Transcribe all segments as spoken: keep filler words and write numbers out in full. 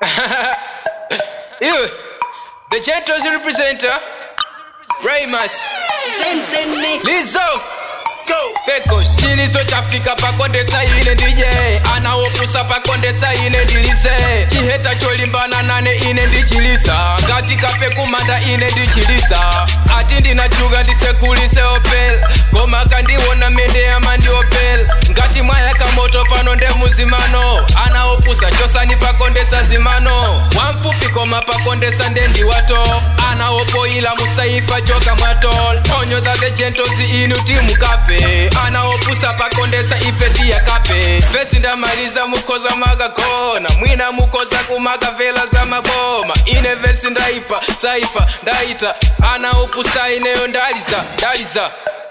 You, the Gentos representer, Raymas, Lizzo, go, Pecos, Chilizo chafika pa kondesa ine D J, anaopusa pa kondesa ine dilise, chiheta cholimbana nane ine ndichilisa, katika pekumanda ine ndichilisa, atindi na chuga ndisekulise opel, goma kandiwona mende ya mandi opel, ngati mwaya kamoto pano nde muzimano, anaopusa chosani pa kondesa zimano, wamfupi koma pa kondesa ndendi wato, anaopo ila musaifa joka mwatol, onyo that the Gentos inu timu kape, anaopusa pa kondesa ifeti ya kape, fesi ndamaliza mukoza maga kona, mwina mukoza kumaga vela za maboma, ine vesi ndaipa, saifa, ndaita, anaopusa ineyo ndaliza, ndaliza.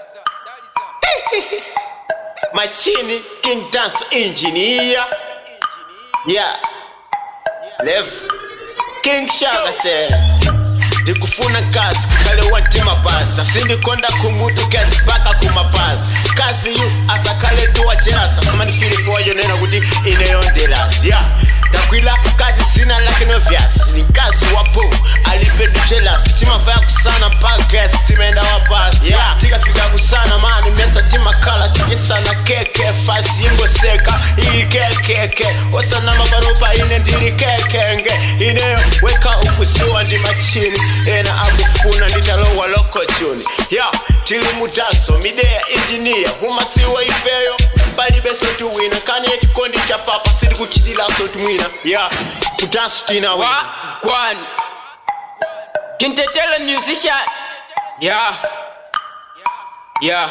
Machini King Dance Engineer. Yeah. Lev King Shaka said ndikufuna kazi kale wantima basa sindikonda kumutu kazi paka kumapazi kazi yu asakale tuwa jerasa samani fili kwa yonena kuti ineyondelasi yeah. Dakwila kazi sina like no vyasi ni kazi wapo alipedu jelasi tima faya kusana podcast timenda wapasi yeah. Tika fika kusana mani mesa tima kala tukisana keke fasi ingo seka ili kekeke osana mabarupa ine ndiri kekenge ineyo weka ukusiwa ndi machini ena akufuna nditalowa loko tuni yeah. Tili mutaso midea engineer huma siwa ifeyo bali beso tuwina kani ya chikondi cha papa sidi kuchidila so tumwina yeah. Mutaso tina wina One Kintetele musician. Yeah. Yeah.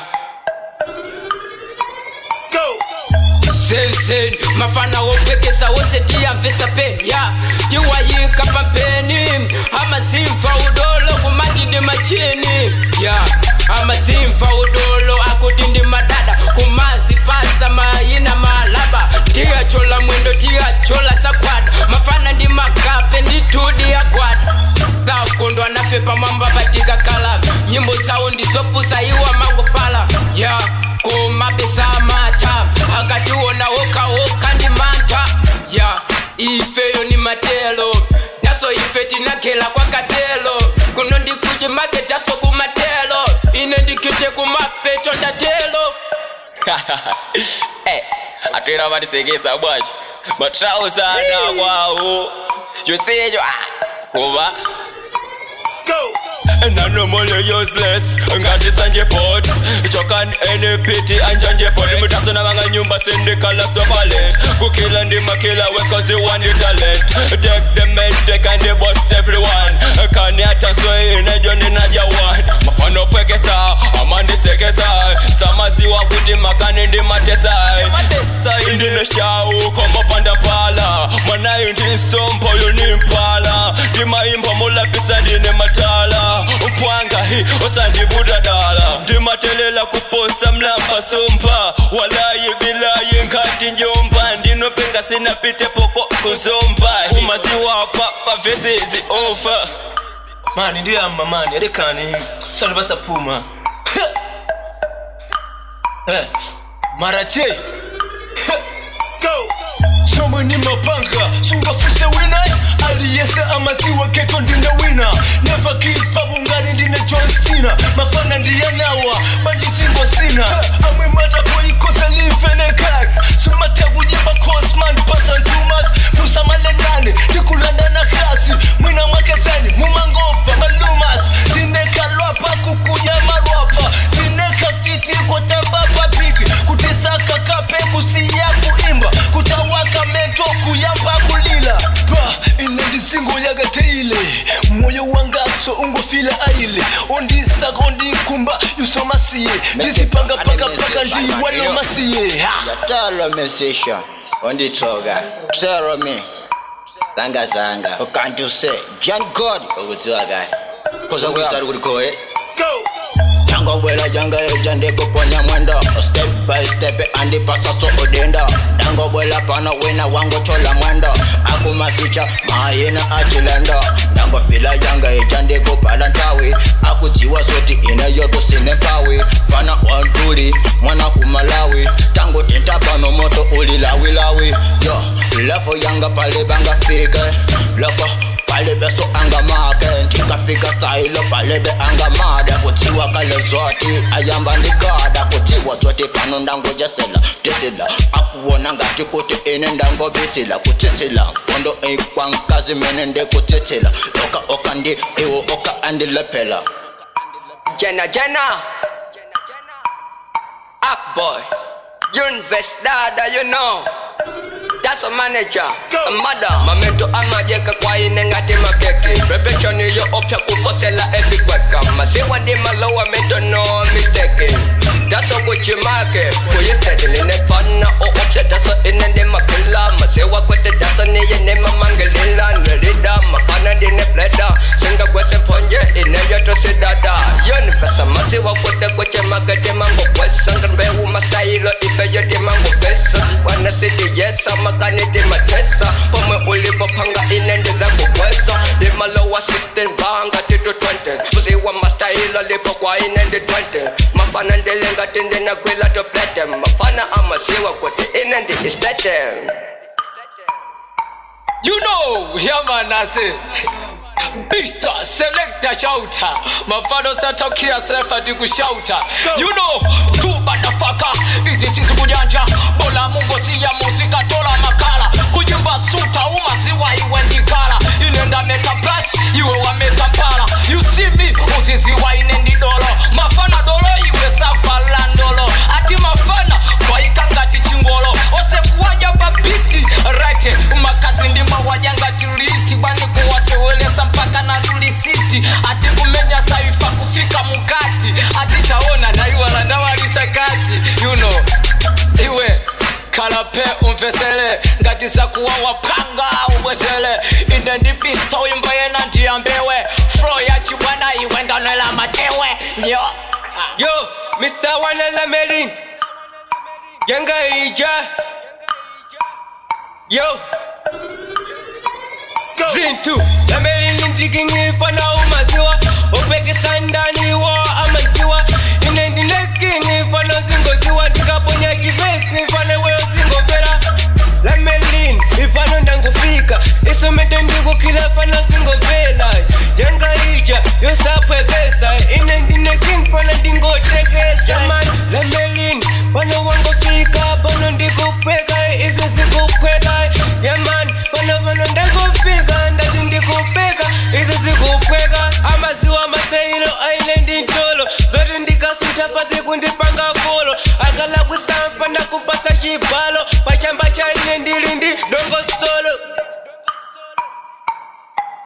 Go. Sen sen mafana wopekesa wose dia mvesa pen ya kiwa yika papeni ama simfa udolo kumadindi machini ya ama simfa udolo akutindi madada kumasi pasa mayina malaba tia chola mwendo tia chola sakwada mafana ndi makape ndi tudi ya kwada la kondo anafepa mamba batika kala nyimbo sao ndizopusa iwa mango pala ya kumabesa mata akatuona woka woka ndi manta ya ifeyo ni matelo naso ifeti nakela kwa katelo kuno ndikuchi maketa so kumatelo ine ndikite kumapeto ndatelo eh atwera batisegesa bwachi batrawo sana kwao yosejo kuba go. And I know more useless. Ngati sanje pot. Chokan any pity anjanje pot. Mutaso na manga nyumba sende kala so palette. Kukila ndi makila we cause you want the talent. Take the men, take and they boss everyone. Kani hata so ina joni na jawan. Mapano pwekesa, amandi sekesa. Samazi wa kuti makani ndi matesa. Matesa indi na shau kombo panda pala. Mana indi sompo yunimpala. Dima imbo mula pisa dine matala. Upwanga hi osandi budadala ndimatelela kuposa mlamba sompa walayi bilayi nkati njomba ndinopenga sinapite poko kuzomba umaziwa papa vesezi over mani ndiyo amma mani adekani chali basa puma eh marache go somo ni mapanga sunga fuse winai aliyese amasiwa keko ndine wina never give up ungani ndine John Cena mafana ndiya nawa banji simbo sina amwe mata po ikosa live ne cut sumata kujiba cosman pasan tumas musa malengane tikulanda na kasi mwina makesani mumangopa malumas tineka lwapa kukuja marwapa tineka fiti kwa tambapa piti kutisaka kape kusiya kuimba kutawaka mento kuyamba kulila bah inendi singo yaga teile moyo wangaso ungofila aile ondisa kondi kumba yusoma siye disipanga paka paka ndi walo masiye yatalo mesisha ondi toga tero me zanga zanga ukantu se John God ukutiwa guy koza kwisari kulikoe go Jango bwela janga eja ndiko ponya mwendo step by step andi pasa so odenda Jango bwela pano wina wango chola mwendo akumasicha maayena achilendo Jango fila janga eja ndiko palantawi akutiwa soti ina yoto sinempawi fana wantuli mwana kumalawi tango tinta pano moto ulilawi lawi yo Level yanga pale banga fike Loko pale beso anga make Tika fika style pale be anga mada Kutiwa kale zoti ayamba nikada Kutiwa zoti pano ndango jasela Tisila akuona ngati kuti ine ndango bisila Kutitila kondo ekwang kazi menende kutitila Oka oka ndi ewo oka andi lepela Jenna Jenna Akboy Invest dada you know That's a manager, a mother Mamento amajeka kwa ine ngati makeki Prevention yo opya kufosela efikweka Masiwa di malowa mento no mistaken That's a Gucci market Kuyi steady nine pana o opya That's a ine di makila Masiwa kwete that's a niye nema mangelila Nerida mapana di ne pleda Singa kwese ponje ine yoto si dada Univesa masiwa kwete kweche magade mango kwesa Ngambewu mastayilo ife yote mango vesa Siwana city yes ama kaniti matesa Pome ulipo panga inende za kukwesa Lima lowa sixteen banga tito twenty Musiwa master hilo lipo kwa inende twenty Mafana ndelenga tinde na kwila to plete Mafana ama siwa kote inende istete You know, yeah man I say Mister Selector Shouter Mafano satokia sefa diku shouter You know, tu badafaka Izi sisi kujanja Bola mungo siya musika tola makala Kujimba suta umasiwa iwe ndikala Inenda meka brush iwe wa meka mpala You see me usisi wa inendi dolo Mafana dolo iwe safa landolo Ati mafana kwa ikangati chingolo Ose kuwaja babiti Right umakasi ndima wajanga tiriti Bani kuwasewelesa mpaka na tulisiti Ati kumenya saifa kufika mukati Ati taona na iwa landa walisakati You know Iwe Kalape umfesele Ngatisa kuwa wapanga uwesele Inde ndi pisto imbaye na njiambewe Flow ya chibwana iwe ndanwela matewe Yo Yo, mister Wanela Melin Yanga ija Yo Zintu La Melin lindikingi fana umasiwa Upeke sandani wa amasiwa Inendi nekingi fana zingo siwa Tikaponya kivesi fana weo zingo vera La Melin ipano ndangufika Isomete ndigo kila fana zingo vela Yanga ija yosapwekesa Inendi nekingi fana dingo teke